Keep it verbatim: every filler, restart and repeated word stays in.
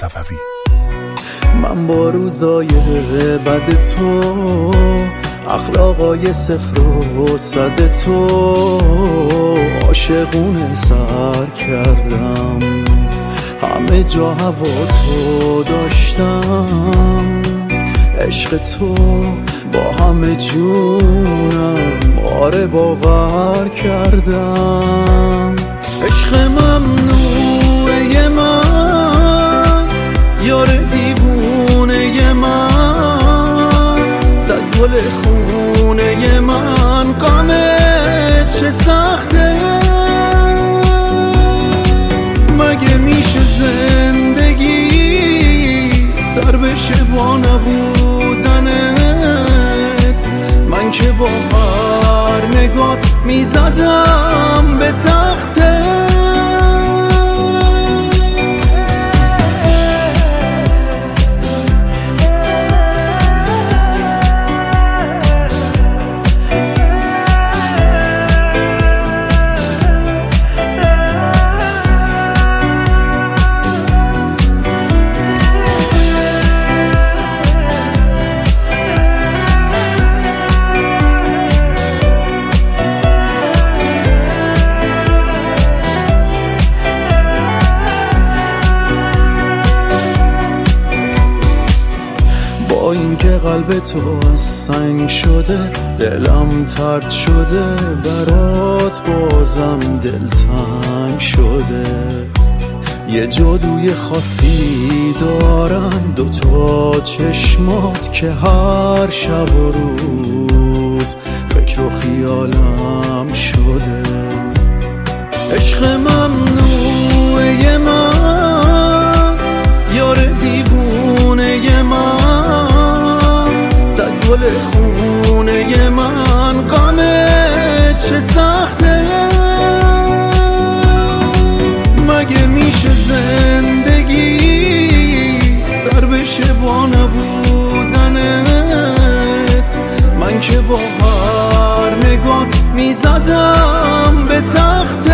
صفوی. من با روزای بد تو، اخلاقای صفر و صد تو، عاشقونه سر کردم، همه جا هوا تو داشتم، عشق تو با همه جونم، آره باور کردم. عشق ممنوعه من، یار دیوونه من، زد گل خونه من، غمه چه سخته، مگه میشه زندگی سر بشه با نبودنت؟ من که با هر نگات میزدم به تخته. با اینکه قلب تو از سنگ شده، دلم ترد شده، برات بازم دلتنگ شده. یه جادوی خاصی دارن دوتا چشمات که هر شب و روز فکر و خیالم شده. عشق ممنوعه من، یار دیوونه من، زد گل خونه من، غمه چه سخته، مگه میشه زندگی سر بشه با نبودنت؟ من که با هر نگات میزدم به تخته.